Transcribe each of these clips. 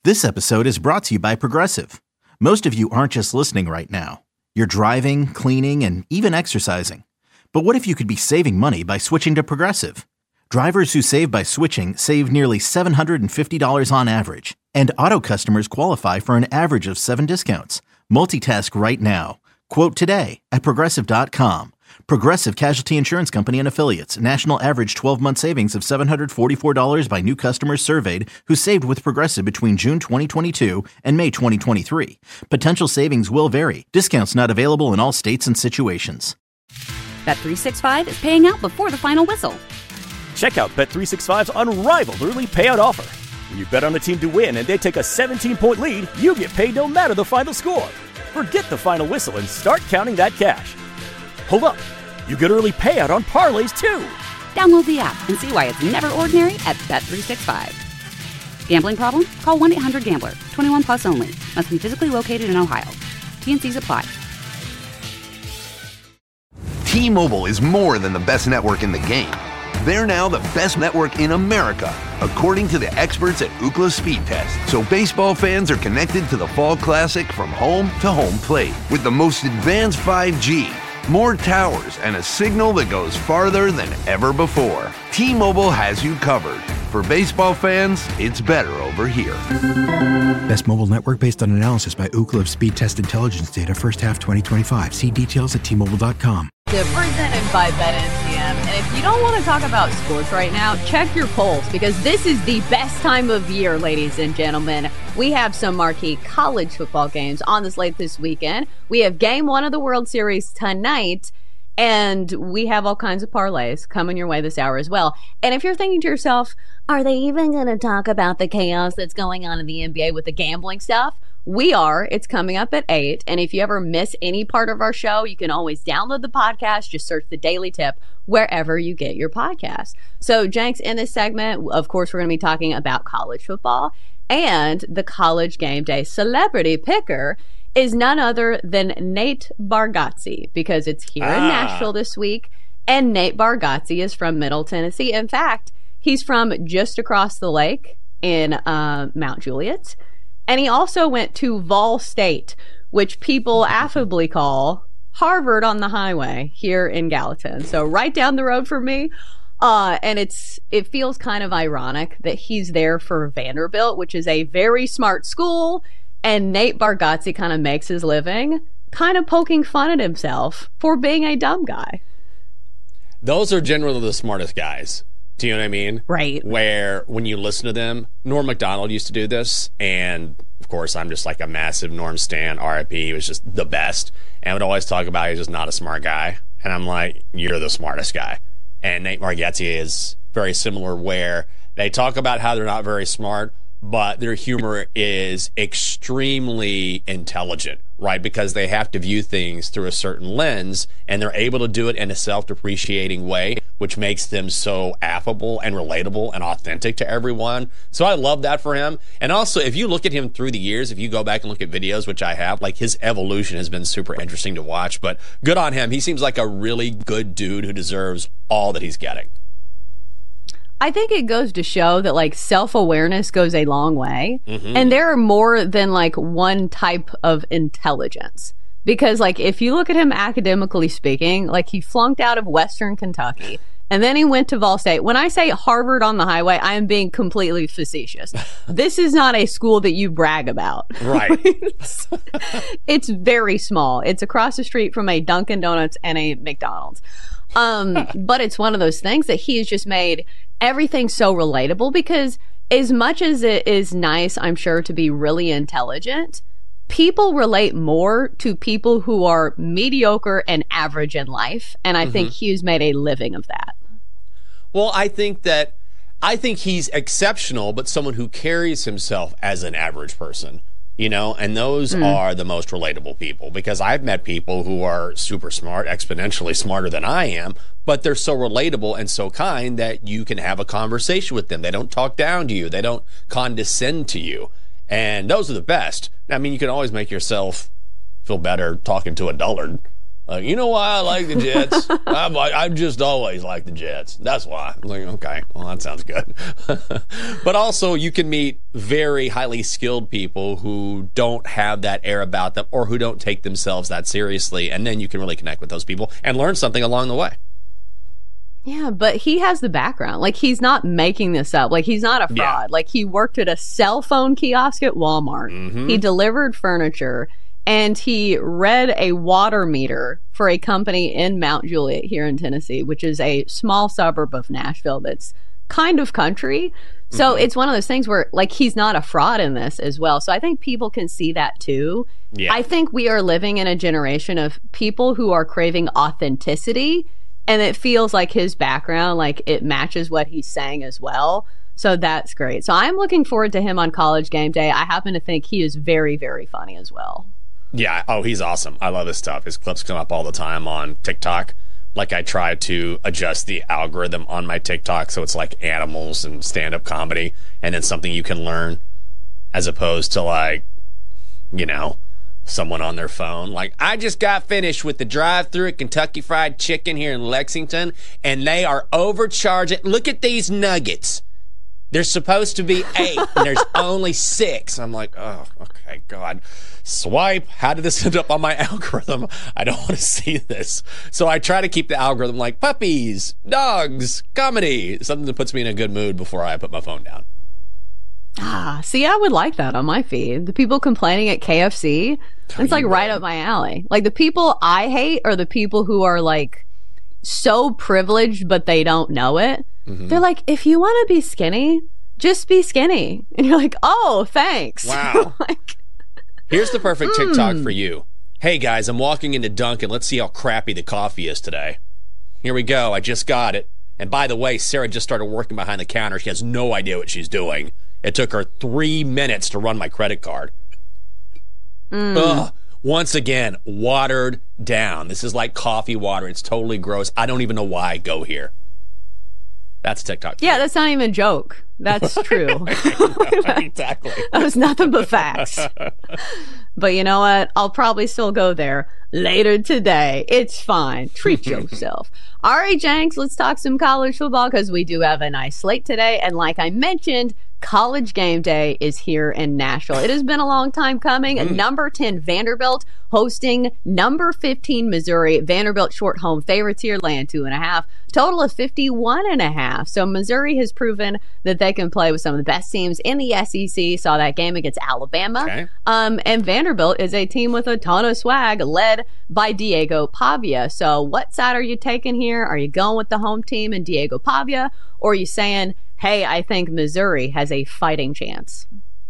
This episode is brought to you by Progressive. Most of you aren't just listening right now. You're driving, cleaning, and even exercising. But what if you could be saving money by switching to Progressive? Drivers who save by switching save nearly $750 on average. And auto customers qualify for an average of 7 discounts. Multitask right now. Quote today at Progressive.com. Progressive Casualty Insurance Company and Affiliates. National average 12-month savings of $744 by new customers surveyed who saved with Progressive between June 2022 and May 2023. Potential savings will vary. Discounts not available in all states and situations. Bet365 is paying out before the final whistle. Check out Bet365's unrivaled early payout offer. When you bet on a team to win and they take a 17-point lead, you get paid no matter the final score. Forget the final whistle and start counting that cash. Hold up. You get early payout on parlays, too. Download the app and see why it's never ordinary at Bet365. Gambling problem? Call 1-800-GAMBLER. 21 plus only. Must be physically located in Ohio. T&Cs apply. T-Mobile is more than the best network in the game. They're now the best network in America, according to the experts at Ookla Speed Test. So baseball fans are connected to the Fall Classic from home to home plate with the most advanced 5G, more towers, and a signal that goes farther than ever before. T-Mobile has you covered. For baseball fans, it's better over here. Best mobile network based on analysis by Ookla of Speed Test Intelligence data first half 2025. See details at T-Mobile.com. Presented by BetMGM. And if you don't want to talk about sports right now, check your polls, because this is the best time of year, ladies and gentlemen. We have some marquee college football games on the slate this weekend. We have game 1 of the World Series tonight, and we have all kinds of parlays coming your way this hour as well. And if you're thinking to yourself, are they even going to talk about the chaos that's going on in the NBA with the gambling stuff? We are. It's coming up at 8. And if you ever miss any part of our show, you can always download the podcast. Just search The Daily Tip wherever you get your podcast. So, Jenks, in this segment, of course, we're going to be talking about college football. And the College Game Day celebrity picker is none other than Nate Bargatze, because it's here in Nashville this week. And Nate Bargatze is from Middle Tennessee. In fact, he's from just across the lake in Mount Juliet. And he also went to Vol State, which people affably call Harvard on the Highway here in Gallatin. So right down the road from me. And it feels kind of ironic that he's there for Vanderbilt, which is a very smart school. And Nate Bargatze kind of makes his living kind of poking fun at himself for being a dumb guy. Those are generally the smartest guys. Do you know what I mean? Right. Where when you listen to them, Norm Macdonald used to do this, and of course I'm just like a massive Norm stan, RIP. He was just the best, and would always talk about he's just not a smart guy. And I'm like, you're the smartest guy. And Nate Bargatze is very similar, where they talk about how they're not very smart, but their humor is extremely intelligent, right? Because they have to view things through a certain lens, and they're able to do it in a self-depreciating way, which makes them so affable and relatable and authentic to everyone. So I love that for him. And also, if you look at him through the years, if you go back and look at videos, which I have, like, his evolution has been super interesting to watch. But good on him. He seems like a really good dude who deserves all that he's getting. I think it goes to show that, like, self-awareness goes a long way. Mm-hmm. And there are more than, like, one type of intelligence. Because, like, if you look at him academically speaking, like, he flunked out of Western Kentucky, and then he went to Vol State. When I say Harvard on the Highway, I am being completely facetious. This is not a school that you brag about. Right. It's very small. It's across the street from a Dunkin' Donuts and a McDonald's. But it's one of those things that he has just made everything so relatable, because as much as it is nice, I'm sure, to be really intelligent, people relate more to people who are mediocre and average in life. And I think Hughes made a living of that. Well, I think he's exceptional, but someone who carries himself as an average person. You know, and those are the most relatable people, because I've met people who are super smart, exponentially smarter than I am, but they're so relatable and so kind that you can have a conversation with them. They don't talk down to you. They don't condescend to you. And those are the best. I mean, you can always make yourself feel better talking to a dullard. You know why I like the Jets? I've just always liked the Jets. That's why. I'm like, okay, well, that sounds good. But also, you can meet very highly skilled people who don't have that air about them or who don't take themselves that seriously, and then you can really connect with those people and learn something along the way. Yeah, but he has the background. Like, he's not making this up. Like, he's not a fraud. Yeah. Like, he worked at a cell phone kiosk at Walmart. Mm-hmm. He delivered furniture. And he read a water meter for a company in Mount Juliet here in Tennessee, which is a small suburb of Nashville that's kind of country. So it's one of those things where, like, he's not a fraud in this as well. So I think people can see that too. Yeah. I think we are living in a generation of people who are craving authenticity, and it feels like his background, like, it matches what he's saying as well. So that's great. So I'm looking forward to him on College Game Day. I happen to think he is very, very funny as well. Yeah. Oh, he's awesome. I love his stuff. His clips come up all the time on TikTok. Like, I try to adjust the algorithm on my TikTok so it's like animals and stand-up comedy, and then something you can learn, as opposed to, like, you know, someone on their phone. Like, I just got finished with the drive-thru at Kentucky Fried Chicken here in Lexington, and they are overcharging. Look at these nuggets. There's supposed to be 8, and there's only 6. I'm like, oh, okay, God. Swipe. How did this end up on my algorithm? I don't want to see this. So I try to keep the algorithm like puppies, dogs, comedy, something that puts me in a good mood before I put my phone down. See, I would like that on my feed. The people complaining at KFC, it's like right up my alley. Like, the people I hate are the people who are, like, so privileged, but they don't know it. Mm-hmm. They're like, if you want to be skinny, just be skinny. And you're like, oh, thanks. Wow. Like, here's the perfect TikTok for you. Hey, guys, I'm walking into Dunkin'. Let's see how crappy the coffee is today. Here we go. I just got it. And by the way, Sarah just started working behind the counter. She has no idea what she's doing. It took her 3 minutes to run my credit card. Ugh. Once again, watered down. This is like coffee water. It's totally gross. I don't even know why I go here. That's TikTok. Yeah, that's not even a joke. That's true. Exactly. That was nothing but facts. But you know what? I'll probably still go there later today. It's fine. Treat yourself. All right, Jenks, let's talk some college football because we do have a nice slate today. And like I mentioned, College Game Day is here in Nashville. It has been a long time coming. Number 10 Vanderbilt hosting number 15 Missouri. Vanderbilt short home favorites here, laying 2.5. Total of 51.5. So Missouri has proven that they can play with some of the best teams in the SEC. Saw that game against Alabama. Okay. And Vanderbilt is a team with a ton of swag, led by Diego Pavia. So what side are you taking here? Are you going with the home team and Diego Pavia? Or are you saying, hey, I think Missouri has a fighting chance?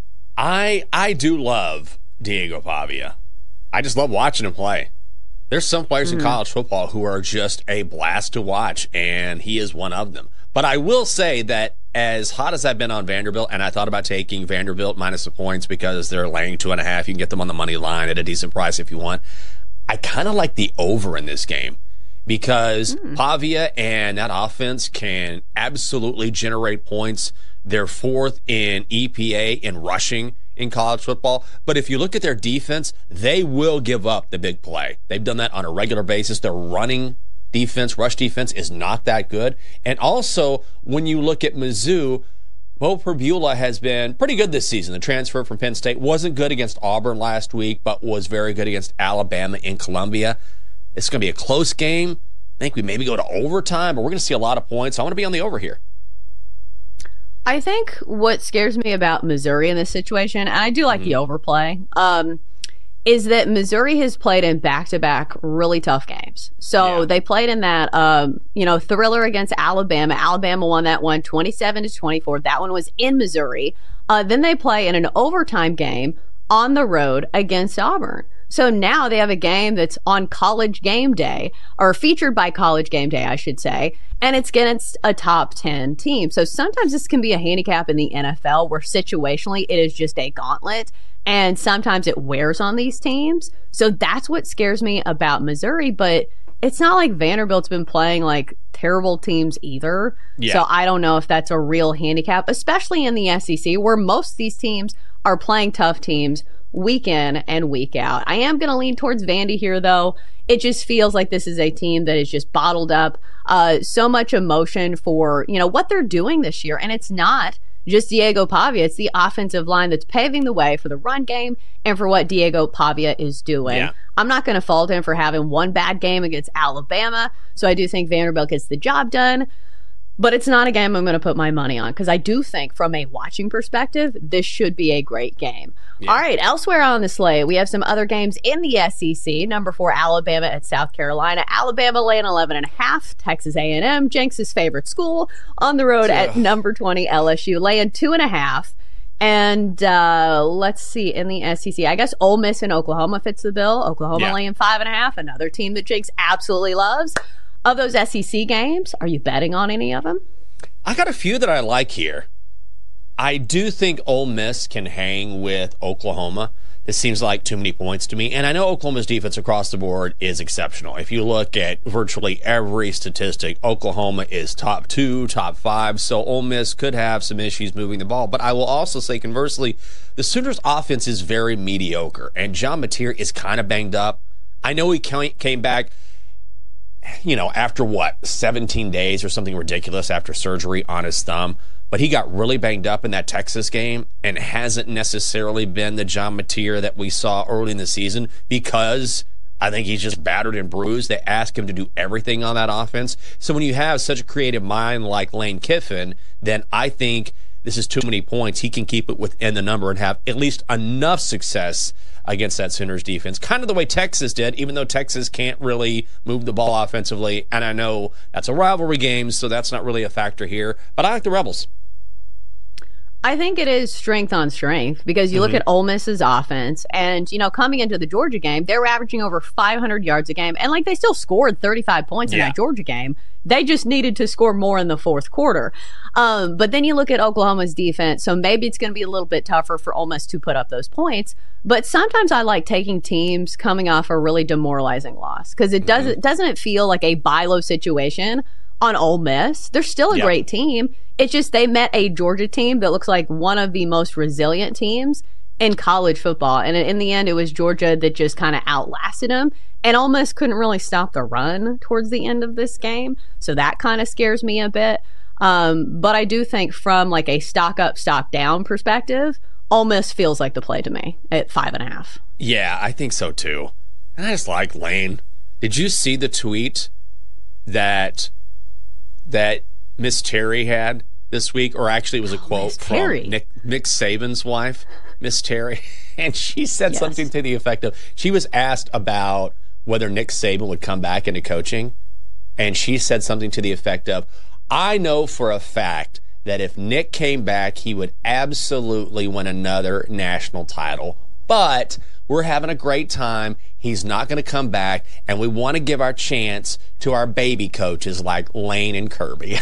I do love Diego Pavia. I just love watching him play. There's some players in college football who are just a blast to watch, and he is one of them. But I will say that as hot as I've been on Vanderbilt, and I thought about taking Vanderbilt minus the points because they're laying 2.5. You can get them on the money line at a decent price if you want. I kind of like the over in this game because Pavia and that offense can absolutely generate points. They're 4th in EPA in rushing in college football. But if you look at their defense, they will give up the big play. They've done that on a regular basis. Their running defense, rush defense, is not that good. And also, when you look at Mizzou, Bo Perbula has been pretty good this season. The transfer from Penn State wasn't good against Auburn last week, but was very good against Alabama and Columbia. It's going to be a close game. I think we maybe go to overtime, but we're going to see a lot of points. I want to be on the over here. I think what scares me about Missouri in this situation, and I do like the overplay, is that Missouri has played in back-to-back really tough games. So they played in that, thriller against Alabama. Alabama won that one 27-24. That one was in Missouri. Then they play in an overtime game on the road against Auburn. So now they have a game that's on College Game Day, or featured by College Game Day, I should say, and it's against a top 10 team. So sometimes this can be a handicap in the NFL where situationally it is just a gauntlet, and sometimes it wears on these teams. So that's what scares me about Missouri, but it's not like Vanderbilt's been playing like terrible teams either. Yeah. So I don't know if that's a real handicap, especially in the SEC where most of these teams are playing tough teams week in and week out. I am going to lean towards Vandy here, though. It just feels like this is a team that is just bottled up. So much emotion for, what they're doing this year. And it's not just Diego Pavia. It's the offensive line that's paving the way for the run game and for what Diego Pavia is doing. Yeah. I'm not going to fault him for having one bad game against Alabama. So I do think Vanderbilt gets the job done. But it's not a game I'm going to put my money on because I do think from a watching perspective, this should be a great game. Yeah. All right, elsewhere on the slate, we have some other games in the SEC. Number 4, Alabama at South Carolina. Alabama laying 11.5. Texas A&M, Jenks' favorite school, on the road at number 20, LSU, laying 2.5. And let's see, in the SEC, I guess Ole Miss and Oklahoma fits the bill. Oklahoma laying 5.5, another team that Jenks absolutely loves. Of those SEC games, are you betting on any of them? I got a few that I like here. I do think Ole Miss can hang with Oklahoma. This seems like too many points to me. And I know Oklahoma's defense across the board is exceptional. If you look at virtually every statistic, Oklahoma is top 2, top 5. So Ole Miss could have some issues moving the ball. But I will also say, conversely, the Sooners' offense is very mediocre. And John Mateer is kind of banged up. I know he came back, after 17 days or something ridiculous after surgery on his thumb. But he got really banged up in that Texas game and hasn't necessarily been the John Mateer that we saw early in the season because I think he's just battered and bruised. They ask him to do everything on that offense. So when you have such a creative mind like Lane Kiffin, then I think this is too many points. He can keep it within the number and have at least enough success against that Sooners defense. Kind of the way Texas did, even though Texas can't really move the ball offensively. And I know that's a rivalry game, so that's not really a factor here. But I like the Rebels. I think it is strength on strength because you look at Ole Miss's offense and, coming into the Georgia game, they were averaging over 500 yards a game. And, they still scored 35 points in that Georgia game. They just needed to score more in the fourth quarter. But then you look at Oklahoma's defense, so maybe it's going to be a little bit tougher for Ole Miss to put up those points. But sometimes I like taking teams coming off a really demoralizing loss because it doesn't feel like a buy-low situation on Ole Miss. They're still a great team. It's just they met a Georgia team that looks like one of the most resilient teams in college football. And in the end, it was Georgia that just kind of outlasted them. And Ole Miss couldn't really stop the run towards the end of this game. So that kind of scares me a bit. But I do think from a stock up, stock down perspective, Ole Miss feels like the play to me at 5.5. Yeah, I think so too. And I just like Lane. Did you see the tweet that Miss Terry had this week? Or actually it was a quote from Nick Saban's wife, Miss Terry. And she said something to the effect of, she was asked about whether Nick Saban would come back into coaching. And she said something to the effect of, I know for a fact that if Nick came back, he would absolutely win another national title. But we're having a great time. He's not going to come back. And we want to give our chance to our baby coaches like Lane and Kirby.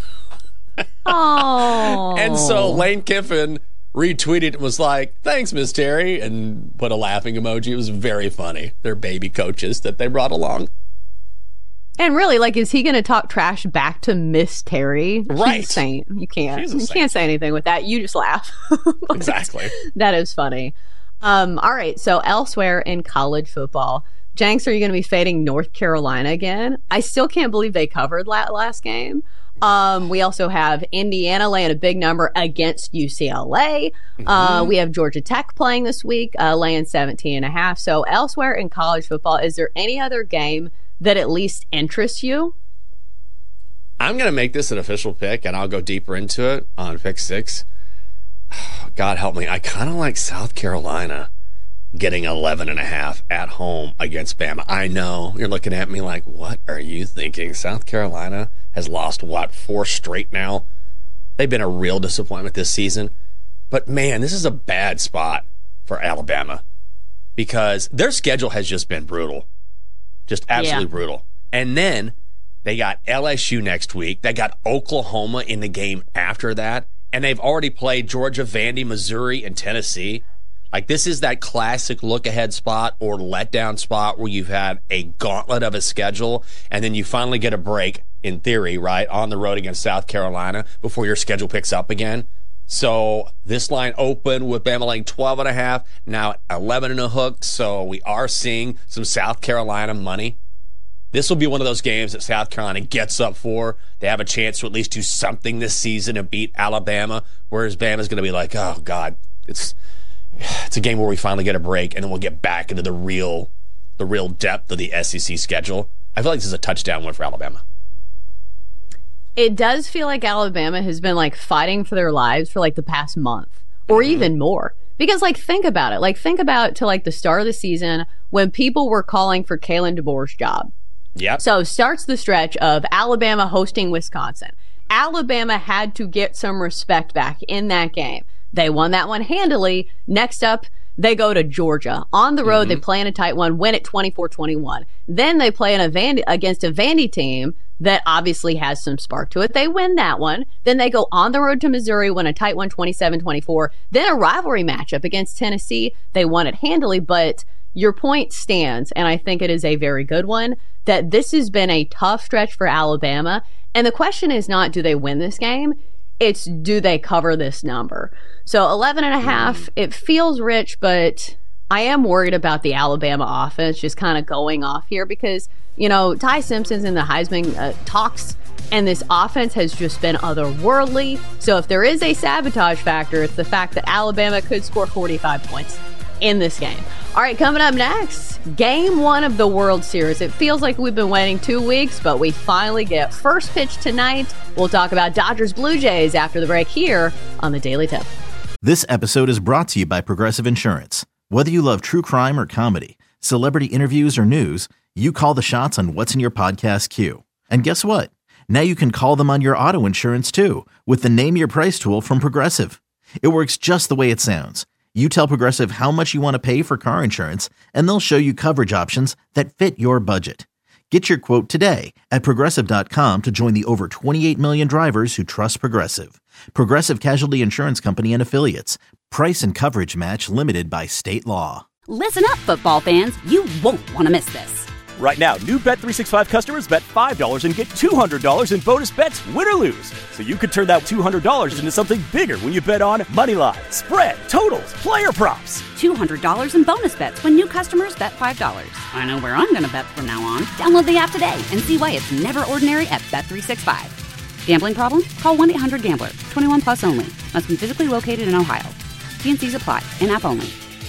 Oh. And so Lane Kiffin retweeted and was like, thanks, Miss Terry, and put a laughing emoji. It was very funny. They're baby coaches that they brought along. And really, is he going to talk trash back to Miss Terry? Right. She's a saint. You can't say anything with that. You just laugh. Exactly. That is funny. All right. So elsewhere in college football, Jenks, are you going to be fading North Carolina again? I still can't believe they covered last game. We also have Indiana laying a big number against UCLA. We have Georgia Tech playing this week, laying 17.5. So elsewhere in college football, is there any other game that at least interests you? I'm going to make this an official pick, and I'll go deeper into it on Pick 6. God help me. I kind of like South Carolina getting 11.5 at home against Bama. I know you're looking at me like, what are you thinking? South Carolina has lost, 4 straight now? They've been a real disappointment this season. But, man, this is a bad spot for Alabama because their schedule has just been brutal. Just absolutely brutal. And then they got LSU next week. They got Oklahoma in the game after that. And they've already played Georgia, Vandy, Missouri, and Tennessee. This is that classic look-ahead spot or letdown spot where you've had a gauntlet of a schedule, and then you finally get a break, in theory, right, on the road against South Carolina before your schedule picks up again. So this line opened with Bama laying 12.5, now at 11 and a hook. So we are seeing some South Carolina money This will be one of those games that South Carolina gets up for. They have a chance to at least do something this season and beat Alabama, whereas Bama's going to be like, oh, God, it's a game where we finally get a break, and then we'll get back into the real depth of the SEC schedule. I feel like this is a touchdown win for Alabama. It does feel like Alabama has been like fighting for their lives for like the past month or even more. Because like think about it. Like think about to like the start of the season when people were calling for Kalen DeBoer's job. Yep. So starts the stretch of Alabama hosting Wisconsin. Alabama had to get some respect back in that game. They won that one handily. Next up, they go to Georgia. On the road, they play in a tight one, win it 24-21. Then they play against a Vandy team that obviously has some spark to it. They win that one. Then they go on the road to Missouri, win a tight one, 27-24. Then a rivalry matchup against Tennessee. They won it handily, but your point stands, and I think it is a very good one, that this has been a tough stretch for Alabama. And the question is not, do they win this game? It's, do they cover this number? So 11.5, it feels rich, but I am worried about the Alabama offense just kind of going off here because, you know, Ty Simpson's in the Heisman talks, and this offense has just been otherworldly. So if there is a sabotage factor, it's the fact that Alabama could score 45 points in this game. All right, coming up next, game one of the World Series. It feels like we've been waiting 2 weeks, but we finally get first pitch tonight. We'll talk about Dodgers Blue Jays after the break here on the Daily Tip. This episode is brought to you by Progressive Insurance. Whether you love true crime or comedy, celebrity interviews or news, you call the shots on what's in your podcast queue. And guess what? Now you can call them on your auto insurance too with the Name Your Price tool from Progressive. It works just the way it sounds. You tell Progressive how much you want to pay for car insurance, and they'll show you coverage options that fit your budget. Get your quote today at Progressive.com to join the over 28 million drivers who trust Progressive. Progressive Casualty Insurance Company and Affiliates. Price and coverage match limited by state law. Listen up, football fans. You won't want to miss this. Right now, new Bet365 customers bet $5 and get $200 in bonus bets, win or lose. So you could turn that $200 into something bigger when you bet on Moneyline, spread, totals, player props. $200 in bonus bets when new customers bet $5. I know where I'm going to bet from now on. Download the app today and see why it's never ordinary at Bet365. Gambling problem? Call 1-800-GAMBLER. 21 plus only. Must be physically located in Ohio. T&Cs apply. In-app only.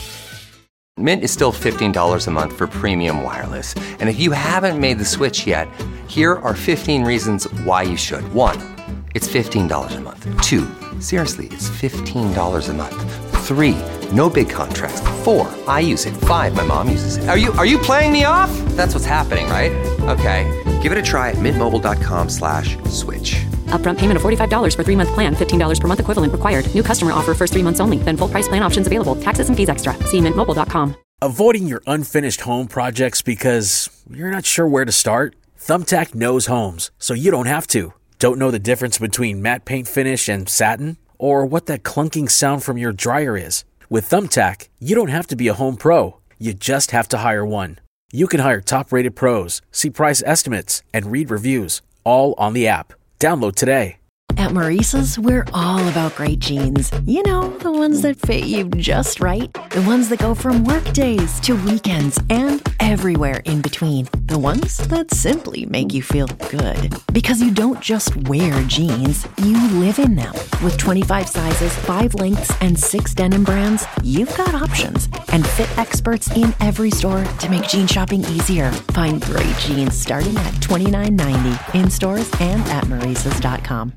Mint is still $15 a month for premium wireless. And if you haven't made the switch yet, here are 15 reasons why you should. 1, it's $15 a month. 2, seriously, it's $15 a month. 3, no big contracts. 4, I use it. 5, my mom uses it. Are you playing me off? That's what's happening, right? Okay, give it a try at mintmobile.com/switch. Upfront payment of $45 for 3-month plan. $15 per month equivalent required. New customer offer first 3 months only. Then full price plan options available. Taxes and fees extra. See mintmobile.com. Avoiding your unfinished home projects because you're not sure where to start? Thumbtack knows homes, so you don't have to. Don't know the difference between matte paint finish and satin? Or what that clunking sound from your dryer is? With Thumbtack, you don't have to be a home pro. You just have to hire one. You can hire top-rated pros, see price estimates, and read reviews, all on the app. Download today. At Maurice's, we're all about great jeans. You know, the ones that fit you just right. The ones that go from work days to weekends and everywhere in between. The ones that simply make you feel good. Because you don't just wear jeans, you live in them. With 25 sizes, 5 lengths, and 6 denim brands, you've got options. And fit experts in every store to make jean shopping easier. Find great jeans starting at $29.90 in stores and at Maurice's.com.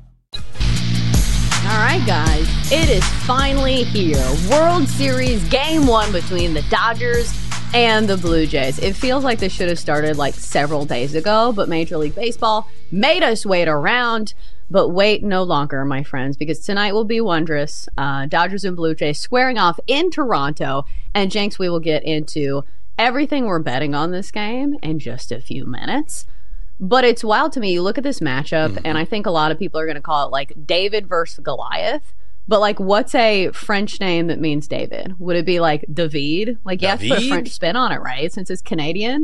All right, guys, it is finally here. World Series Game 1 between the Dodgers and the Blue Jays. It feels like this should have started like several days ago, but Major League Baseball made us wait around. But wait no longer, my friends, because tonight will be wondrous. Dodgers and Blue Jays squaring off in Toronto. And Jenks, we will get into everything we're betting on this game in just a few minutes. But it's wild to me. You look at this matchup, and I think a lot of people are going to call it like David versus Goliath. But like, what's a French name that means David? Would it be like David? Like, you have to put a French spin on it, right? Since it's Canadian.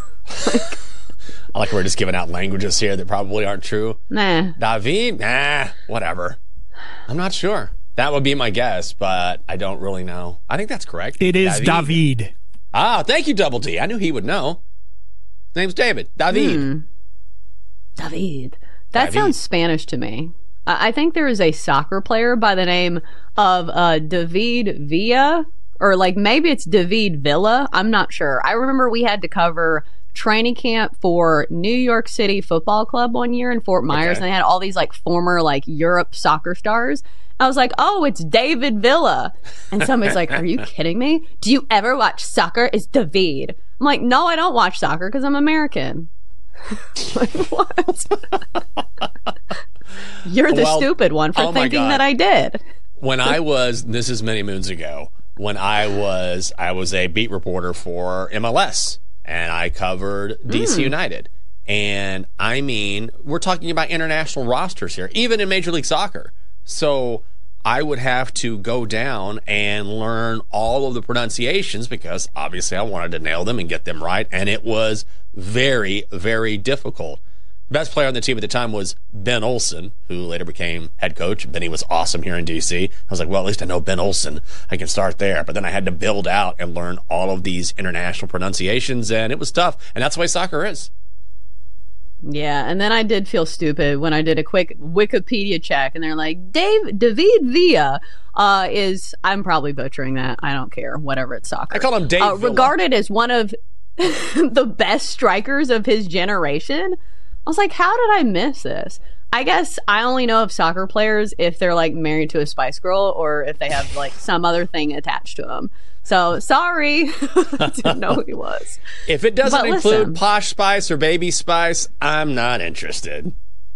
I like we're just giving out languages here that probably aren't true. Nah. David? Nah, whatever. I'm not sure. That would be my guess, but I don't really know. I think that's correct. It is David. Ah, thank you, Double D. I knew he would know. His name's David. David. David. That sounds Spanish to me. I think there is a soccer player by the name of David Villa, or like maybe it's David Villa. I'm not sure. I remember we had to cover training camp for New York City Football Club one year in Fort Myers, and they had all these like former like Europe soccer stars. I was like, oh, it's David Villa. And somebody's like, are you kidding me? Do you ever watch soccer? It's David. I'm like, no, I don't watch soccer because I'm American. Like, what? You're the stupid one for thinking that I did. When I was, this is many moons ago, when I was a beat reporter for MLS, and I covered DC United. And I mean, we're talking about international rosters here, even in Major League Soccer. So I would have to go down and learn all of the pronunciations because obviously I wanted to nail them and get them right. And it was very, very difficult. Best player on the team at the time was Ben Olsen, who later became head coach. Benny was awesome here in D.C. I was like, well, at least I know Ben Olsen. I can start there. But then I had to build out and learn all of these international pronunciations, and it was tough. And that's the way soccer is. Yeah, and then I did feel stupid when I did a quick Wikipedia check, and they're like, David Villa is, I'm probably butchering that. I don't care. Whatever, it's soccer. I call him Dave Villa. Regarded as one of the best strikers of his generation. I was like, how did I miss this? I guess I only know of soccer players if they're like married to a Spice Girl or if they have like some other thing attached to them. So sorry, I didn't know who he was. If it doesn't include Posh Spice or Baby Spice, I'm not interested.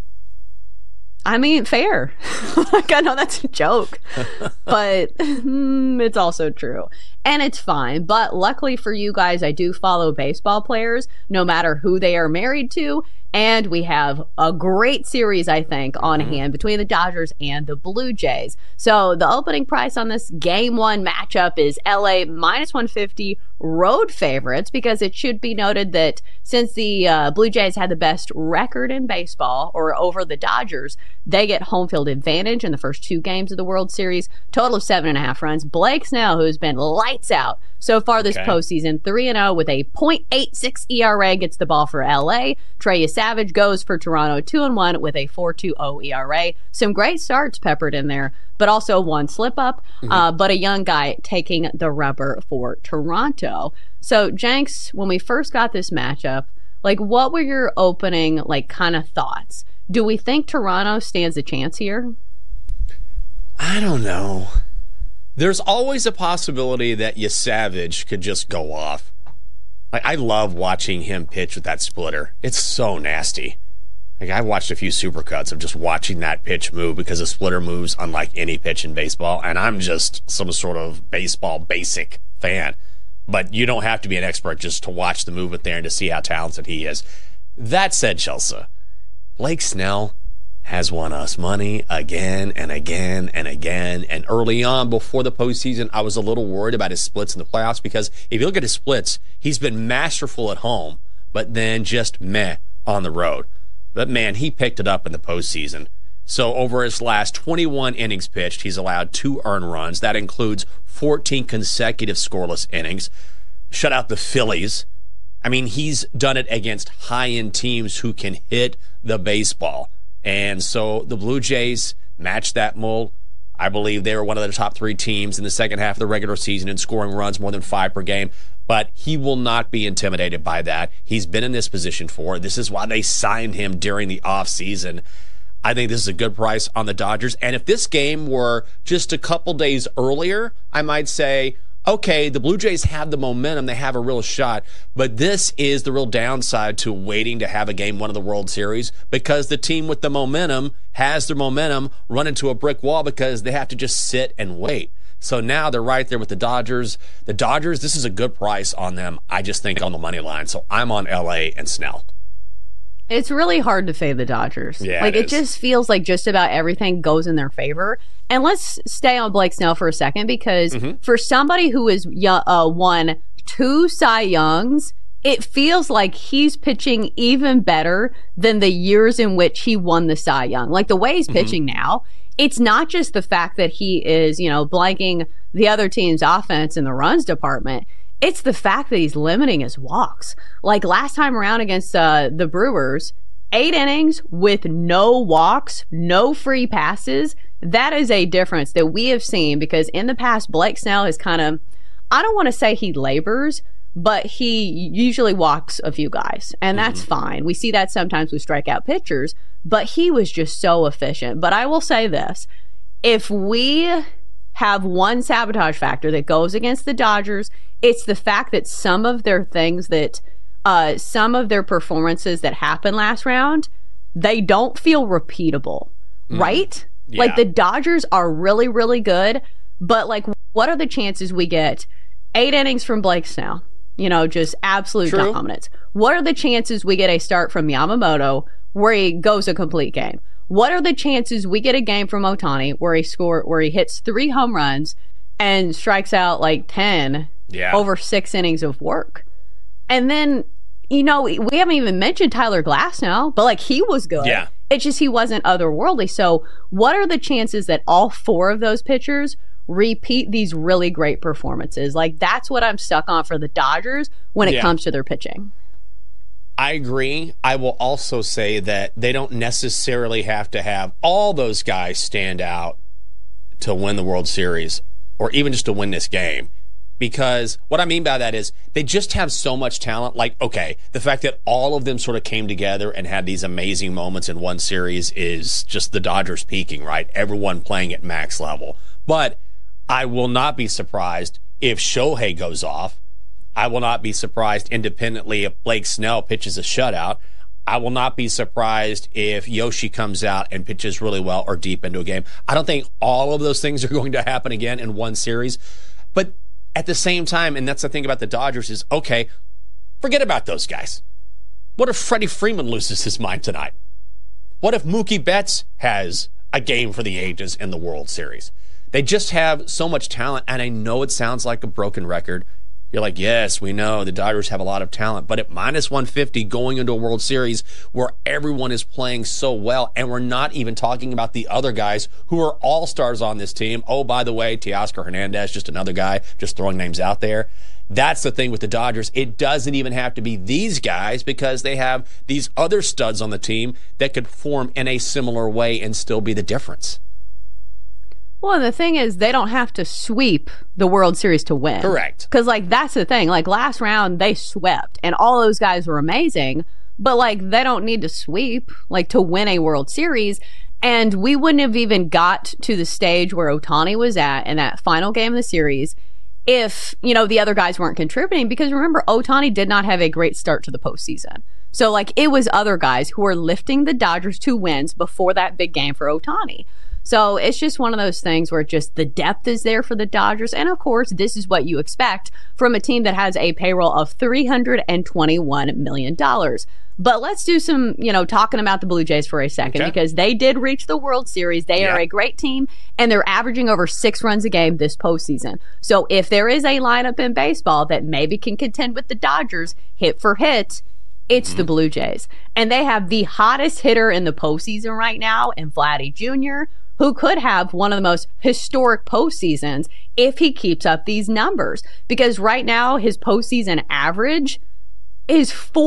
I mean, fair. Like, I know that's a joke, but it's also true. And it's fine. But luckily for you guys, I do follow baseball players, no matter who they are married to. And we have a great series, I think, on hand between the Dodgers and the Blue Jays. So the opening price on this Game 1 matchup is LA minus 150 road favorites, because it should be noted that since the Blue Jays had the best record in baseball, or over the Dodgers, they get home field advantage in the first 2 games of the World Series. Total of 7.5 runs. Blake Snell, who's been lights out so far this postseason, 3-0 with a .86 ERA, gets the ball for LA. Trey Savage goes for Toronto, 2-1 with a 4.20 ERA. Some great starts peppered in there, but also one slip up, but a young guy taking the rubber for Toronto. So, Jenks, when we first got this matchup, like, what were your opening, like, kind of thoughts? Do we think Toronto stands a chance here? I don't know. There's always a possibility that Savage could just go off. Like, I love watching him pitch with that splitter. It's so nasty. Like, I've watched a few supercuts of just watching that pitch move, because a splitter moves unlike any pitch in baseball, and I'm just some sort of baseball basic fan. But you don't have to be an expert just to watch the movement there and to see how talented he is. That said, Chelsea, Blake Snell has won us money again and again and again. And early on, before the postseason, I was a little worried about his splits in the playoffs, because if you look at his splits, he's been masterful at home, but then just meh on the road. But man, he picked it up in the postseason. So over his last 21 innings pitched, he's allowed 2 earned runs. That includes 14 consecutive scoreless innings. Shut out the Phillies. I mean, he's done it against high-end teams who can hit the baseball. And so the Blue Jays matched that mold. I believe they were one of the top 3 teams in the second half of the regular season in scoring runs more than 5 per game. But he will not be intimidated by that. He's been in this position for. This is why they signed him during the offseason. I think this is a good price on the Dodgers. And if this game were just a couple days earlier, I might say, okay, the Blue Jays have the momentum. They have a real shot. But this is the real downside to waiting to have a Game 1 of the World Series, because the team with the momentum has their momentum run into a brick wall because they have to just sit and wait. So now they're right there with the Dodgers. The Dodgers, this is a good price on them, I just think, on the money line. So I'm on LA and Snell. It's really hard to fade the Dodgers. Yeah, like, it just feels like just about everything goes in their favor. And let's stay on Blake Snell for a second, because for somebody who has won 2 Cy Youngs, it feels like he's pitching even better than the years in which he won the Cy Young. Like, the way he's pitching now, it's not just the fact that he is, blanking the other team's offense in the runs department. It's the fact that he's limiting his walks. Like last time around against the Brewers, 8 innings with no walks, no free passes. That is a difference that we have seen, because in the past, Blake Snell has kind of, I don't want to say he labors, but he usually walks a few guys, and that's fine. We see that sometimes with strikeout pitchers, but he was just so efficient. But I will say this, if we have one sabotage factor that goes against the Dodgers, it's the fact that some of their things that some of their performances that happened last round, they don't feel repeatable, right? Yeah. Like the Dodgers are really, really good, but like, what are the chances we get 8 innings from Blake Snell? You know, just absolute dominance. What are the chances we get a start from Yamamoto where he goes a complete game? What are the chances we get a game from Ohtani where he hits 3 home runs and strikes out like 10 over 6 innings of work? And then, you know, we haven't even mentioned Tyler Glasnow, but like he was good. Yeah. It's just he wasn't otherworldly. So what are the chances that all 4 of those pitchers repeat these really great performances? Like that's what I'm stuck on for the Dodgers when it comes to their pitching. I agree. I will also say that they don't necessarily have to have all those guys stand out to win the World Series or even just to win this game. Because what I mean by that is they just have so much talent. Like, okay, the fact that all of them sort of came together and had these amazing moments in one series is just the Dodgers peaking, right? Everyone playing at max level. But I will not be surprised if Shohei goes off. I will not be surprised independently if Blake Snell pitches a shutout. I will not be surprised if Yoshi comes out and pitches really well or deep into a game. I don't think all of those things are going to happen again in one series. But at the same time, and that's the thing about the Dodgers is, okay, forget about those guys. What if Freddie Freeman loses his mind tonight? What if Mookie Betts has a game for the ages in the World Series? They just have so much talent, and I know it sounds like a broken record. You're like, yes, we know the Dodgers have a lot of talent, but at minus 150 going into a World Series where everyone is playing so well, and we're not even talking about the other guys who are all-stars on this team. Oh, by the way, Teoscar Hernandez, just another guy, just throwing names out there. That's the thing with the Dodgers. It doesn't even have to be these guys because they have these other studs on the team that could form in a similar way and still be the difference. Well, and the thing is, they don't have to sweep the World Series to win. Correct. Because, like, that's the thing. Like, last round, they swept, and all those guys were amazing, but, like, they don't need to sweep, like, to win a World Series. And we wouldn't have even got to the stage where Ohtani was at in that final game of the series if, you know, the other guys weren't contributing. Because, remember, Ohtani did not have a great start to the postseason. So, like, it was other guys who were lifting the Dodgers to wins before that big game for Ohtani. So it's just one of those things where just the depth is there for the Dodgers. And of course, this is what you expect from a team that has a payroll of $321 million. But let's do some, you know, talking about the Blue Jays for a second, because they did reach the World Series. They are a great team, and they're averaging over 6 runs a game this postseason. So if there is a lineup in baseball that maybe can contend with the Dodgers hit for hit, it's the Blue Jays. And they have the hottest hitter in the postseason right now in Vladdy Jr., who could have one of the most historic postseasons if he keeps up these numbers. Because right now, his postseason average is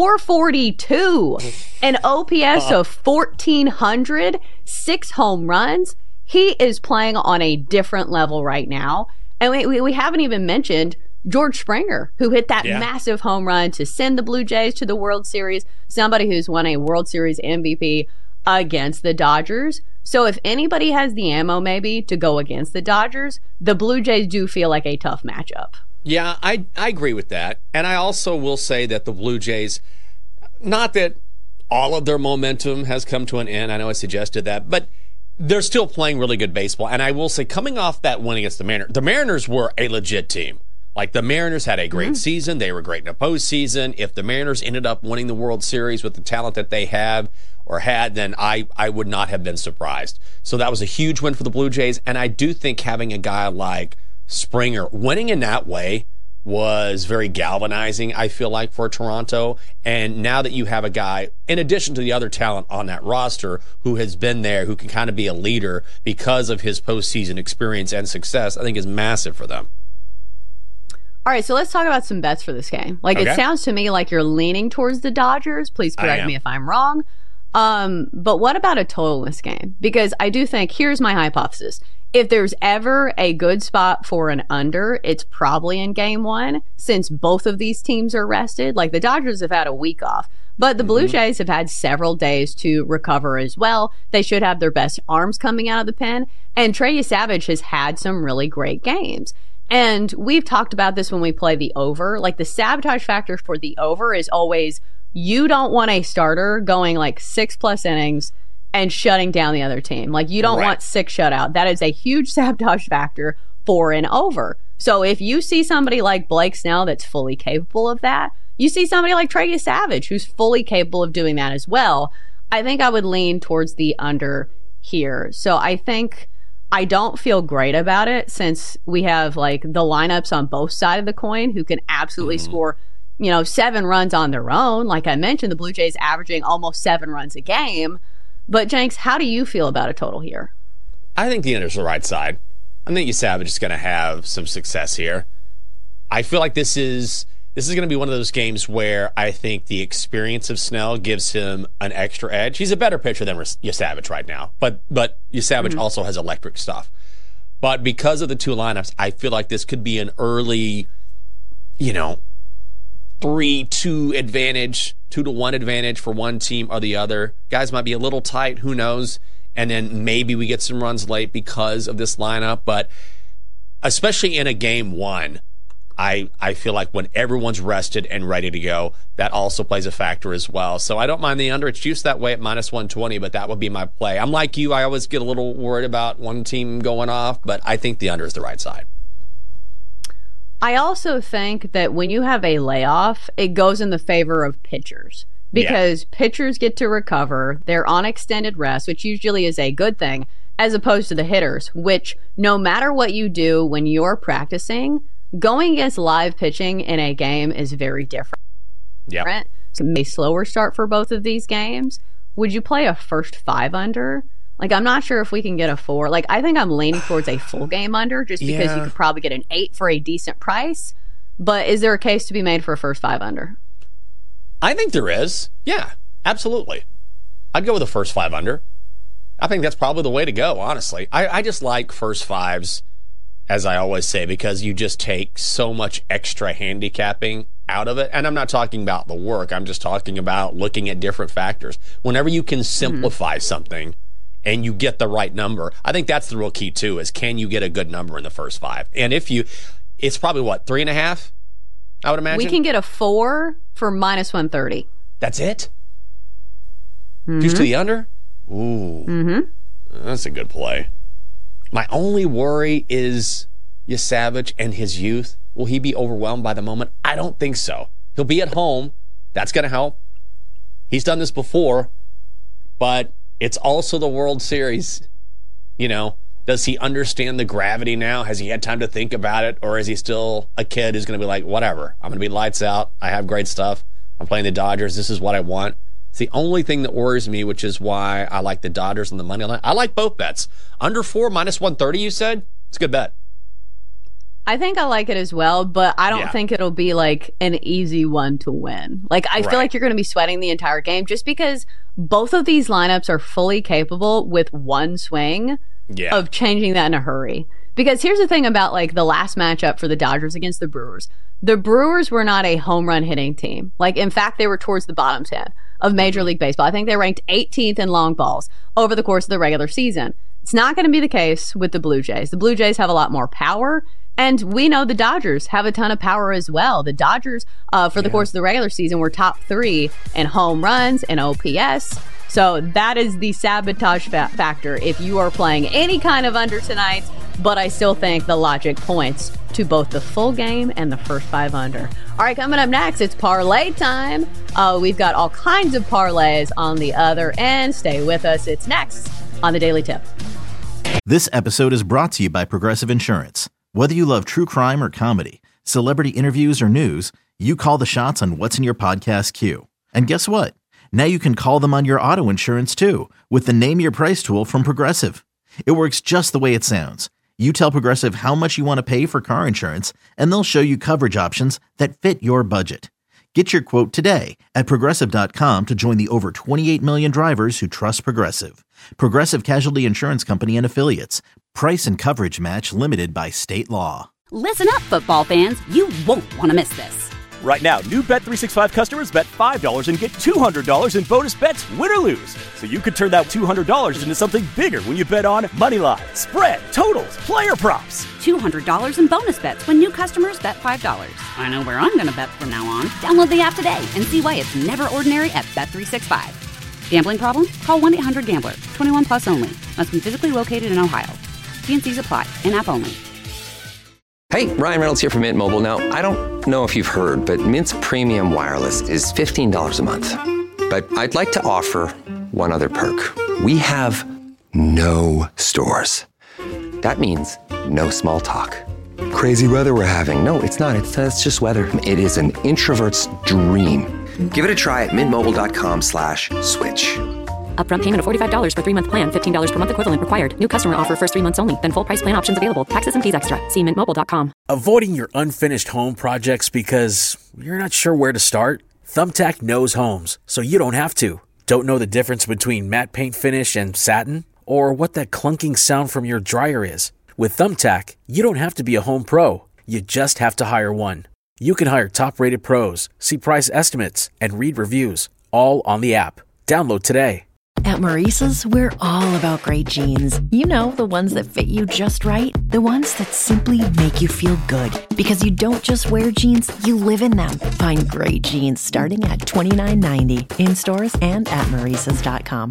442, an OPS of 1,400, 6 home runs. He is playing on a different level right now. And we haven't even mentioned George Springer, who hit that massive home run to send the Blue Jays to the World Series, somebody who's won a World Series MVP against the Dodgers. So if anybody has the ammo maybe to go against the Dodgers, the Blue Jays do feel like a tough matchup. Yeah, I agree with that. And I also will say that the Blue Jays, not that all of their momentum has come to an end, I know I suggested that, but they're still playing really good baseball. And I will say, coming off that win against the Mariners were a legit team. Like, the Mariners had a great season. They were great in the postseason. If the Mariners ended up winning the World Series with the talent that they have or had, then I would not have been surprised. So that was a huge win for the Blue Jays. And I do think having a guy like Springer winning in that way was very galvanizing, I feel like, for Toronto. And now that you have a guy, in addition to the other talent on that roster, who has been there, who can kind of be a leader because of his postseason experience and success, I think is massive for them. All right, so let's talk about some bets for this game. It sounds to me like you're leaning towards the Dodgers. Please correct me if I'm wrong. But what about a total in this game? Because I do think, here's my hypothesis. If there's ever a good spot for an under, it's probably in game one, since both of these teams are rested. Like, the Dodgers have had a week off, but the Blue Jays have had several days to recover as well. They should have their best arms coming out of the pen. And Trey Savage has had some really great games. And we've talked about this when we play the over. Like, the sabotage factor for the over is always, you don't want a starter going like 6+ innings and shutting down the other team. Like, you don't want 6 shutout. That is a huge sabotage factor for an over. So if you see somebody like Blake Snell that's fully capable of that, you see somebody like Trey Savage who's fully capable of doing that as well, I think I would lean towards the under here. So I think I don't feel great about it, since we have like the lineups on both sides of the coin who can absolutely score, 7 runs on their own. Like I mentioned, the Blue Jays averaging almost 7 runs a game. But Jenks, how do you feel about a total here? I think the under's the right side. I think Savage is going to have some success here. I feel like this is going to be one of those games where I think the experience of Snell gives him an extra edge. He's a better pitcher than Savage right now, but Savage also has electric stuff. But because of the two lineups, I feel like this could be an early, 3-2 advantage, 2-1 advantage for one team or the other. Guys might be a little tight, who knows? And then maybe we get some runs late because of this lineup. But especially in a game one, I feel like when everyone's rested and ready to go, that also plays a factor as well. So I don't mind the under. It's juiced that way at -120, but that would be my play. I'm like you. I always get a little worried about one team going off, but I think the under is the right side. I also think that when you have a layoff, it goes in the favor of pitchers, because pitchers get to recover. They're on extended rest, which usually is a good thing, as opposed to the hitters, which no matter what you do when you're practicing, going against live pitching in a game is very different. Yeah. So a slower start for both of these games. Would you play a first 5 under? Like, I'm not sure if we can get a 4. Like, I think I'm leaning towards a full game under, just because you could probably get an 8 for a decent price. But is there a case to be made for a first 5 under? I think there is. Yeah, absolutely. I'd go with a first 5 under. I think that's probably the way to go, honestly. I just like first 5s, as I always say, because you just take so much extra handicapping out of it. And I'm not talking about the work. I'm just talking about looking at different factors. Whenever you can simplify something and you get the right number, I think that's the real key too, is can you get a good number in the first 5? And it's probably 3.5, I would imagine? We can get a 4 for -130. That's it? Just to the under? Ooh. That's a good play. My only worry is Savage and his youth. Will he be overwhelmed by the moment? I don't think so. He'll be at home. That's going to help. He's done this before, but it's also the World Series. Does he understand the gravity now? Has he had time to think about it? Or is he still a kid who's going to be like, whatever, I'm going to be lights out. I have great stuff. I'm playing the Dodgers. This is what I want. It's the only thing that worries me, which is why I like the Dodgers on the money line. I like both bets. Under 4, -130, you said? It's a good bet. I think I like it as well, but I don't think it'll be like an easy one to win. Like, I feel like you're going to be sweating the entire game, just because both of these lineups are fully capable with one swing of changing that in a hurry. Because here's the thing about like the last matchup for the Dodgers against the Brewers. The Brewers were not a home run hitting team. Like, in fact, they were towards the bottom 10 of Major League Baseball. I think they ranked 18th in long balls over the course of the regular season. It's not going to be the case with the Blue Jays. The Blue Jays have a lot more power, and we know the Dodgers have a ton of power as well. The Dodgers, for the course of the regular season, were top 3 in home runs and OPS. So that is the sabotage factor if you are playing any kind of under tonight. But I still think the logic points to both the full game and the first 5 under. All right, coming up next, it's parlay time. We've got all kinds of parlays on the other end. Stay with us. It's next on the Daily Tip. This episode is brought to you by Progressive Insurance. Whether you love true crime or comedy, celebrity interviews or news, you call the shots on what's in your podcast queue. And guess what? Now you can call them on your auto insurance too, with the Name Your Price tool from Progressive. It works just the way it sounds. You tell Progressive how much you want to pay for car insurance, and they'll show you coverage options that fit your budget. Get your quote today at Progressive.com to join the over 28 million drivers who trust Progressive. Progressive Casualty Insurance Company and Affiliates. Price and coverage match limited by state law. Listen up, football fans. You won't want to miss this. Right now, new Bet365 customers bet $5 and get $200 in bonus bets, win or lose. So you could turn that $200 into something bigger when you bet on Moneyline, spread, totals, player props. $200 in bonus bets when new customers bet $5. I know where I'm going to bet from now on. Download the app today and see why it's never ordinary at Bet365. Gambling problem? Call 1-800-GAMBLER. 21 plus only. Must be physically located in Ohio. T&Cs apply. In-app only. Hey, Ryan Reynolds here from Mint Mobile. Now, I don't know if you've heard, but Mint's premium wireless is $15 a month. But I'd like to offer one other perk. We have no stores. That means no small talk. Crazy weather we're having. No, it's not. It's just weather. It is an introvert's dream. Give it a try at mintmobile.com/switch. Upfront payment of $45 for 3-month plan. $15 per month equivalent required. New customer offer first 3 months only. Then full price plan options available. Taxes and fees extra. See mintmobile.com. Avoiding your unfinished home projects because you're not sure where to start? Thumbtack knows homes, so you don't have to. Don't know the difference between matte paint finish and satin? Or what that clunking sound from your dryer is? With Thumbtack, you don't have to be a home pro. You just have to hire one. You can hire top-rated pros, see price estimates, and read reviews, all on the app. Download today. At Maurice's, we're all about great jeans. You know, the ones that fit you just right. The ones that simply make you feel good. Because you don't just wear jeans, you live in them. Find great jeans starting at $29.90 in stores and at Maurice's.com.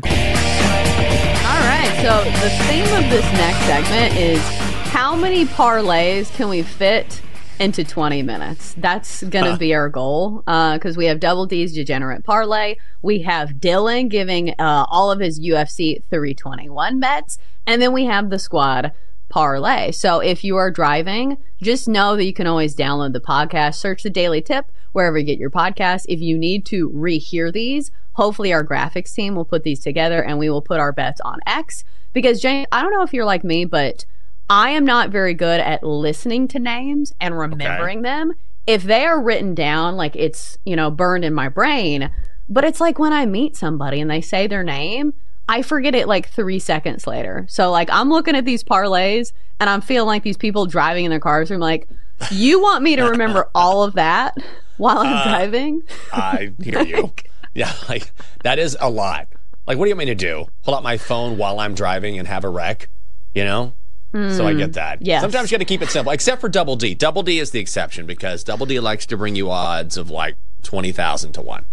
All right, so the theme of this next segment is how many parlays can we fit into 20 minutes? That's going to be our goal because we have Double D's Degenerate Parlay. We have Dylan giving all of his UFC 321 bets. And then we have the Squad Parlay. So if you are driving, just know that you can always download the podcast, search the Daily Tip wherever you get your podcast. If you need to rehear these, hopefully our graphics team will put these together and we will put our bets on X. Because, Jane, I don't know if you're like me, but I am not very good at listening to names and remembering them. If they are written down, like it's, burned in my brain, but it's like when I meet somebody and they say their name, I forget it like 3 seconds later. So like I'm looking at these parlays and I'm feeling like these people driving in their cars. I'm like, you want me to remember all of that while I'm driving? I hear you. Yeah, like that is a lot. Like, what do you want me to do? Pull out my phone while I'm driving and have a wreck, So I get that. Yes. Sometimes you got to keep it simple, except for Double D. Double D is the exception because Double D likes to bring you odds of like 20,000 to 1.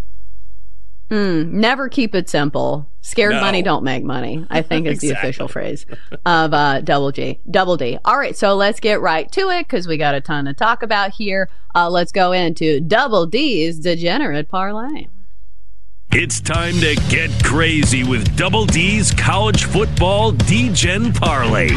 Never keep it simple. Scared money don't make money, I think is the official phrase of Double D. All right, so let's get right to it because we got a ton to talk about here. Let's go into Double D's Degenerate Parlay. It's time to get crazy with Double D's College Football Degen Parlay.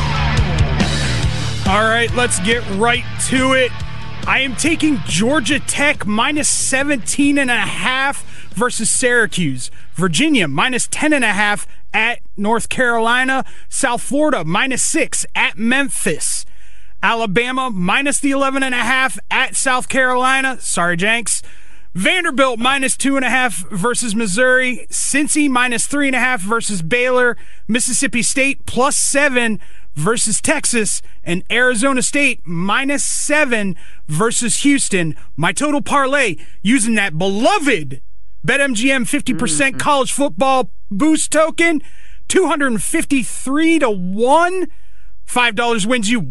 All right, let's get right to it. I am taking Georgia Tech minus 17.5 versus Syracuse. Virginia minus 10.5 at North Carolina. South Florida minus 6 at Memphis. Alabama minus the 11.5 at South Carolina. Sorry, Jenks. Vanderbilt minus 2.5 versus Missouri. Cincy minus 3.5 versus Baylor. Mississippi State plus 7 versus Texas. And Arizona State minus 7 versus Houston. My total parlay using that beloved BetMGM 50% college football boost token, 253 to 1. $5 wins you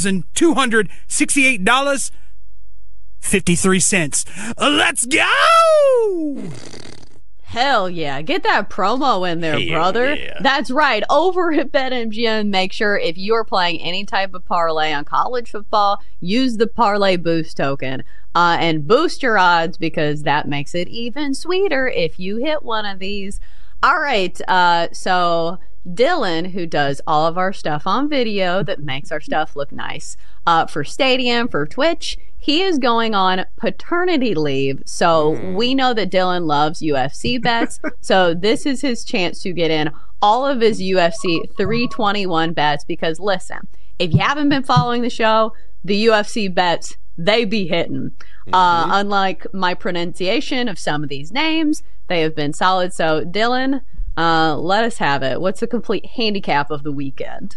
$1,268.53. Let's go! Hell yeah. Get that promo in there, brother. Yeah. That's right. Over at BetMGM, make sure if you're playing any type of parlay on college football, use the Parlay Boost token and boost your odds because that makes it even sweeter if you hit one of these. All right. So Dylan, who does all of our stuff on video that makes our stuff look nice for Stadium, for Twitch, he is going on paternity leave. So we know that Dylan loves UFC bets. So this is his chance to get in all of his UFC 321 bets because listen, If you haven't been following the show, the UFC bets, they be hitting. Unlike my pronunciation of some of these names, they have been solid. So, Dylan, let us have it. What's the complete handicap of the weekend?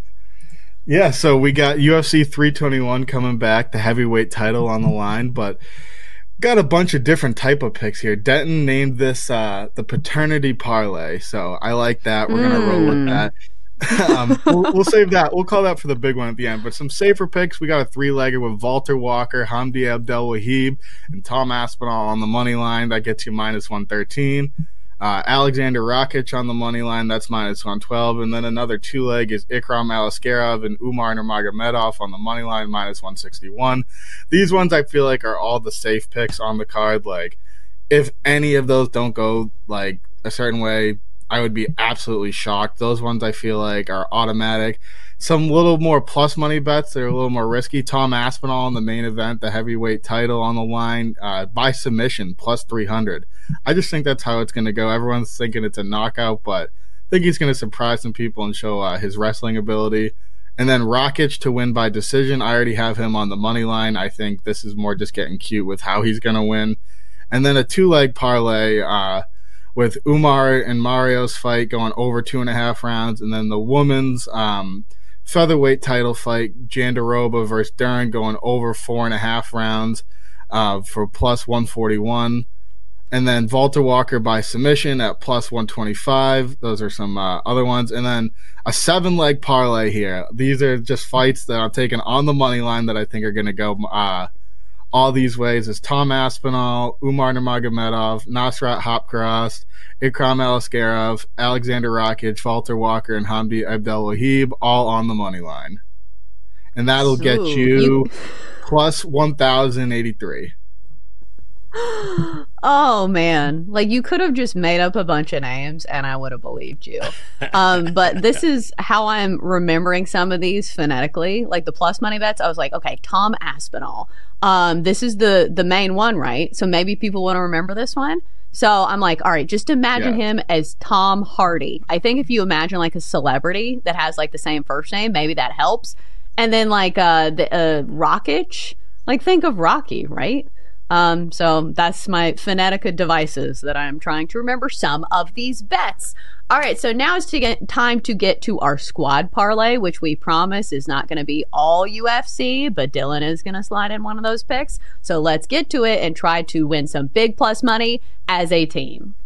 Yeah, so we got UFC 321 coming back, the heavyweight title on the line, but got a bunch of different type of picks here. Denton named this the paternity parlay, so I like that. We're going to roll with that. We'll save that. We'll call that for the big one at the end. But some safer picks. We got a 3-legger with Walter Walker, Hamdi Abdelwahib, and Tom Aspinall on the money line. That gets you minus 113. Alexander Rakic on the money line. That's minus 112. And then another 2-leg is Ikram Aliskerov and Umar Nurmagomedov on the money line, minus 161. These ones I feel like are all the safe picks on the card. Like, if any of those don't go like a certain way, I would be absolutely shocked. Those ones I feel like are automatic. Some little more plus money bets that are a little more risky. Tom Aspinall in the main event, the heavyweight title on the line, by submission, plus 300. I just think that's how it's going to go. Everyone's thinking it's a knockout, but I think he's going to surprise some people and show his wrestling ability. And then Rakic to win by decision. I already have him on the money line. I think this is more just getting cute with how he's going to win. And then a 2-leg parlay, with Umar and Mario's fight going over 2.5 rounds, and then the women's featherweight title fight, Jandiroba versus Dern, going over 4.5 rounds for plus 141. And then Walter Walker by submission at plus 125. Those are some other ones. And then a 7-leg parlay here. These are just fights that I'm taking on the money line that I think are going to go all these ways. Is Tom Aspinall, Umar Nurmagomedov, Nasrat Haqparast, Ikram Aliskerov, Alexander Rakic, Walter Walker, and Hamdi Abdelwahib, all on the money line. And that'll get you plus 1,083. Oh, man. Like, you could have just made up a bunch of names and I would have believed you. But this is how I'm remembering some of these phonetically. Like, the plus money bets, I was like, okay, Tom Aspinall. This is the main one, right? So maybe people want to remember this one. So I'm like, all right, just imagine him as Tom Hardy. I think if you imagine like a celebrity that has like the same first name, maybe that helps. And then like the Rakic, like think of Rocky, right? So that's my Phonetica devices that I'm trying to remember some of these bets. All right, so now it's time to get to our squad parlay, which we promise is not going to be all UFC, but Dylan is going to slide in one of those picks. So let's get to it and try to win some big plus money as a team.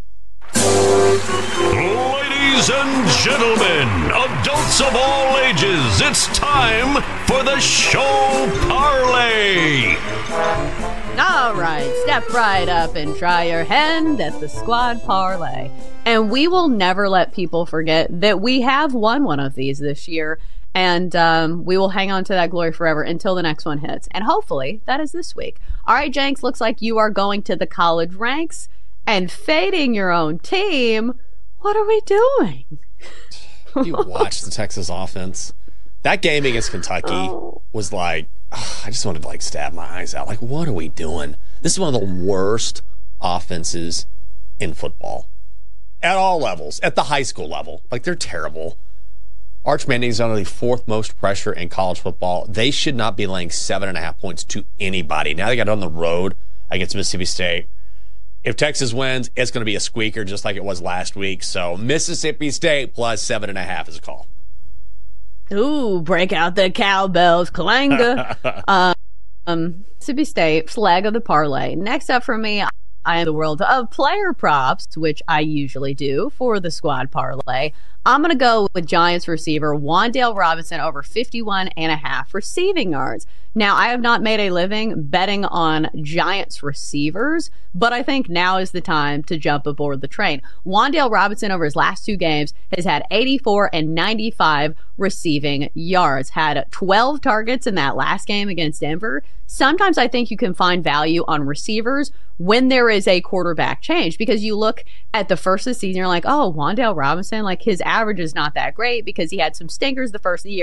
Ladies and gentlemen, adults of all ages, it's time for the show parlay. All right, step right up and try your hand at the squad parlay. And we will never let people forget that we have won one of these this year. And we will hang on to that glory forever until the next one hits. And hopefully that is this week. All right, Jenks, looks like you are going to the college ranks and fading your own team. What are we doing? You watch the Texas offense. That game against Kentucky was like, I just wanted to like stab my eyes out. Like, what are we doing? This is one of the worst offenses in football. At all levels. At the high school level. Like, they're terrible. Arch Manning's under the 4th most pressure in college football. They should not be laying 7.5 points to anybody. Now they got it on the road against Mississippi State. If Texas wins, it's going to be a squeaker just like it was last week. So Mississippi State plus 7.5 is a call. Ooh, break out the cowbells, Kalanga. Mississippi State, flag of the parlay. Next up for me, I am the world of player props, which I usually do for the squad parlay. I'm going to go with Giants receiver Wan'Dale Robinson over 51.5 receiving yards. Now, I have not made a living betting on Giants receivers, but I think now is the time to jump aboard the train. Wan'Dale Robinson over his last 2 games has had 84 and 95 receiving yards, had 12 targets in that last game against Denver. Sometimes I think you can find value on receivers when there is a quarterback change, because you look at the first of the season, you're like, oh, Wan'Dale Robinson, like his average is not that great because he had some stinkers the first of the year.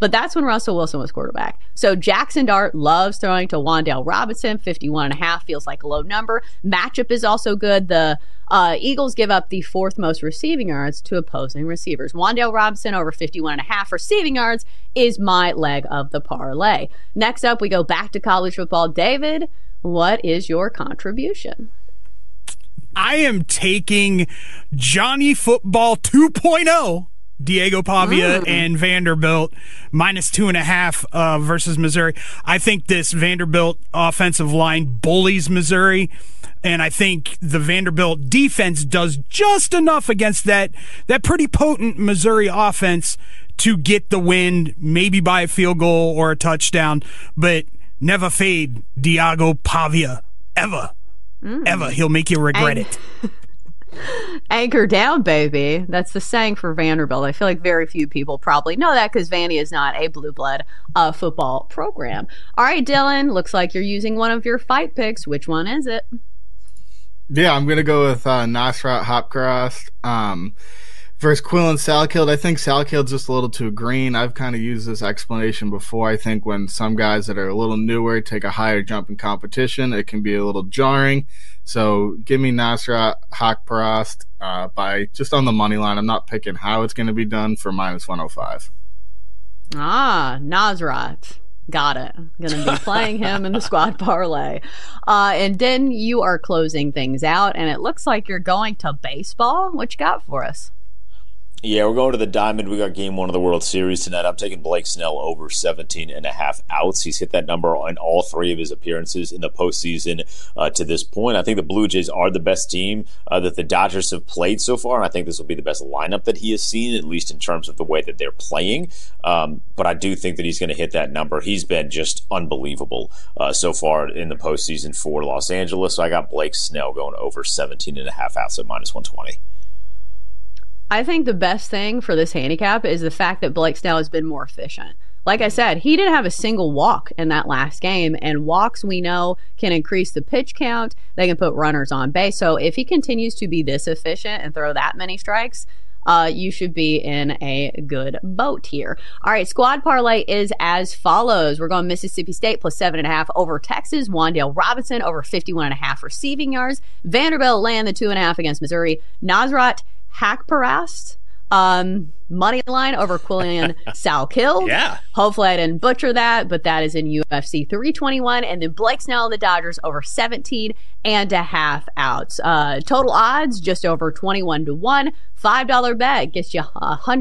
but that's when Russell Wilson was quarterback. So Jackson Dart loves throwing to Wan'Dale Robinson. 51.5 feels like a low number. Matchup is also good. The Eagles give up the 4th most receiving yards to opposing receivers. Wan'Dale Robinson over 51.5 receiving yards is my leg of the parlay. Next up, we go back to college football. David, what is your contribution? I am taking Johnny Football 2.0, Diego Pavia and Vanderbilt, -2.5 versus Missouri. I think this Vanderbilt offensive line bullies Missouri, and I think the Vanderbilt defense does just enough against that pretty potent Missouri offense to get the win, maybe by a field goal or a touchdown, but never fade Diego Pavia, ever. Ever. He'll make you regret it. Anchor down, baby. That's the saying for Vanderbilt. I feel like very few people probably know that because Vandy is not a blue blood football program. All right, Dylan, looks like you're using one of your fight picks. Which one is it? Yeah, I'm going to go with Nasrat Haqparast versus Quillen Salkild. I think Salkild's just a little too green. I've kind of used this explanation before. I think when some guys that are a little newer take a higher jump in competition, it can be a little jarring. So give me Nasrat Haqparast by just on the money line. I'm not picking how it's going to be done for -105. Nasrat. Got it. Going to be playing him in the squad parlay. And then you are closing things out, and it looks like you're going to baseball. What you got for us? Yeah, we're going to the Diamond. We got game 1 of the World Series tonight. I'm taking Blake Snell over 17.5 outs. He's hit that number on all 3 of his appearances in the postseason to this point. I think the Blue Jays are the best team that the Dodgers have played so far, and I think this will be the best lineup that he has seen, at least in terms of the way that they're playing. But I do think that he's going to hit that number. He's been just unbelievable so far in the postseason for Los Angeles. So I got Blake Snell going over 17.5 outs at -120. I think the best thing for this handicap is the fact that Blake Snell has been more efficient. Like I said, he didn't have a single walk in that last game, and walks, we know, can increase the pitch count. They can put runners on base. So if he continues to be this efficient and throw that many strikes, you should be in a good boat here. All right, squad parlay is as follows. We're going Mississippi State +7.5 over Texas. Wan'Dale Robinson over 51.5 receiving yards. Vanderbilt land the 2.5 against Missouri. Nasrat Haqparast, money line over Quillen Salkild. Yeah. Hopefully I didn't butcher that, but that is in UFC 321. And then Blake Snell and the Dodgers over 17.5 outs. Total odds just over 21-1. $5 bet gets you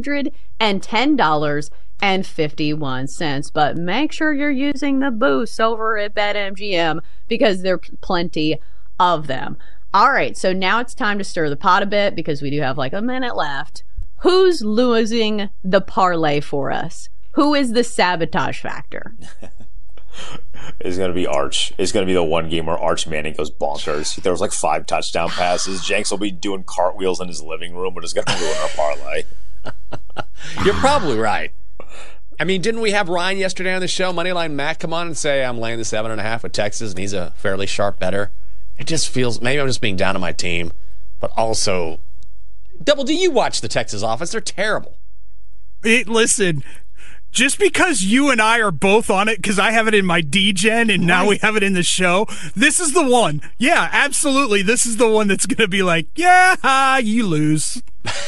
$110.51. But make sure you're using the boosts over at BetMGM because there are plenty of them. All right, so now it's time to stir the pot a bit because we do have like a minute left. Who's losing the parlay for us? Who is the sabotage factor? It's going to be Arch. It's going to be the one game where Arch Manning goes bonkers. He throws like 5 touchdown passes. Jenks will be doing cartwheels in his living room, but it's going to ruin our parlay. You're probably right. I mean, didn't we have Ryan yesterday on the show, Moneyline Matt, come on and say I'm laying the 7.5 with Texas, and he's a fairly sharp bettor? It just feels, maybe I'm just being down on my team, but also, Double D, you watch the Texas offense. They're terrible. Listen, just because you and I are both on it, because I have it in my D-Gen and now we have it in the show, this is the one. Yeah, absolutely. This is the one that's going to be like, yeah, you lose.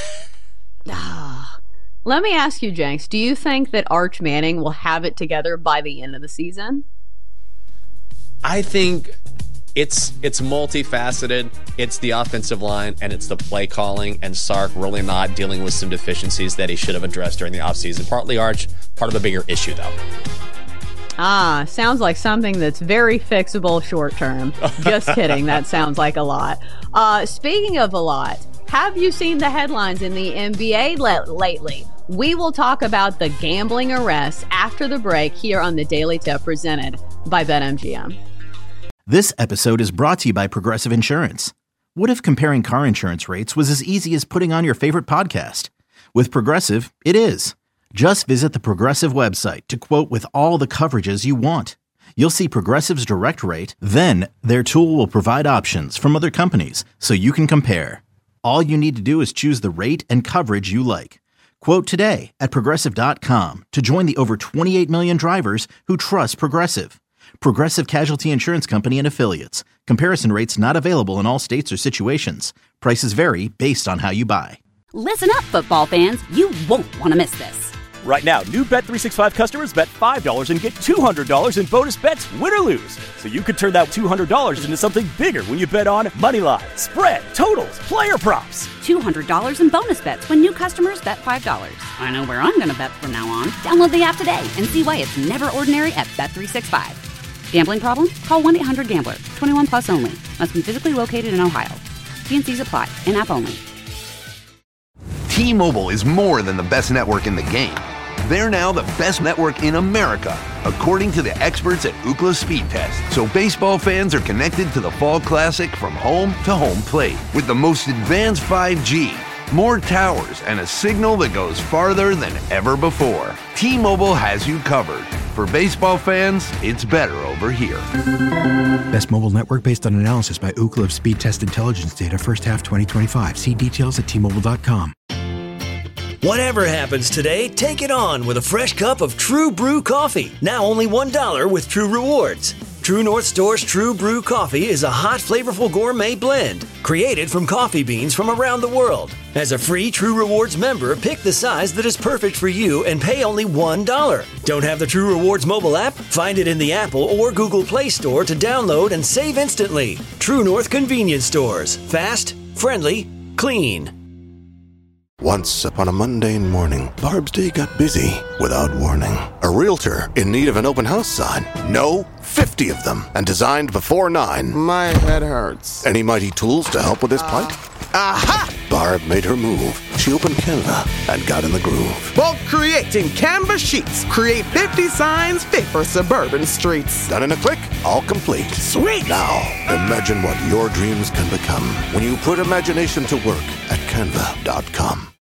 Let me ask you, Jenks, do you think that Arch Manning will have it together by the end of the season? I think it's multifaceted. It's the offensive line, and it's the play calling, and Sark really not dealing with some deficiencies that he should have addressed during the offseason. Partly Arch, part of a bigger issue, though. Sounds like something that's very fixable short term. Just kidding. That sounds like a lot. Speaking of a lot, have you seen the headlines in the NBA lately? We will talk about the gambling arrests after the break here on the Daily Tip presented by BetMGM. This episode is brought to you by Progressive Insurance. What if comparing car insurance rates was as easy as putting on your favorite podcast? With Progressive, it is. Just visit the Progressive website to quote with all the coverages you want. You'll see Progressive's direct rate, then their tool will provide options from other companies so you can compare. All you need to do is choose the rate and coverage you like. Quote today at Progressive.com to join the over 28 million drivers who trust Progressive. Progressive Casualty Insurance Company and Affiliates. Comparison rates not available in all states or situations. Prices vary based on how you buy. Listen up, football fans. You won't want to miss this. Right now, new Bet365 customers bet $5 and get $200 in bonus bets, win or lose. So you could turn that $200 into something bigger when you bet on Moneyline, spread, totals, player props. $200 in bonus bets when new customers bet $5. I know where I'm going to bet from now on. Download the app today and see why it's never ordinary at Bet365. Gambling problem? Call 1-800-GAMBLER. 21 plus only. Must be physically located in Ohio. T&Cs apply. In-app only. T-Mobile is more than the best network in the game. They're now the best network in America, according to the experts at Ookla Speed Test. So baseball fans are connected to the Fall Classic from home to home plate with the most advanced 5G, more towers, and a signal that goes farther than ever before. T-Mobile has you covered. For baseball fans, it's better over here. Best mobile network based on analysis by Ookla of Speed Test Intelligence data first half 2025. See details at T-Mobile.com. Whatever happens today, take it on with a fresh cup of True Brew coffee. Now only $1 with True Rewards. True North Store's True Brew coffee is a hot, flavorful gourmet blend created from coffee beans from around the world. As a free True Rewards member, pick the size that is perfect for you and pay only $1. Don't have the True Rewards mobile app? Find it in the Apple or Google Play Store to download and save instantly. True North Convenience Stores. Fast, friendly, clean. Once upon a mundane morning, Barb's day got busy without warning. A realtor in need of an open house sign. No, 50 of them, and designed before 9. My head hurts. Any mighty tools to help with this plight? Aha! Barb made her move. She opened Canva and got in the groove. Bulk creating Canva sheets. Create 50 signs fit for suburban streets. Done in a click, all complete. Sweet! Now, imagine what your dreams can become when you put imagination to work at Canva.com.